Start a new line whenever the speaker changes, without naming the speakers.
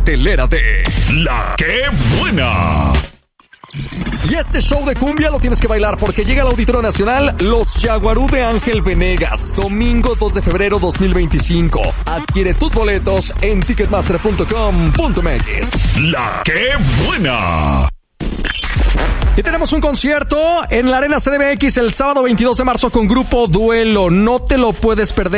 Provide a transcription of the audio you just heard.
cartelera de La Que Buena. Y este show de cumbia lo tienes que bailar porque llega al Auditorio Nacional Los Yaguarú de Ángel Venegas, domingo 2 de febrero 2025. Adquiere tus boletos en ticketmaster.com.mx. La Que Buena. Y tenemos un concierto en la Arena CDMX el sábado 22 de marzo con Grupo Duelo. No te lo puedes perder.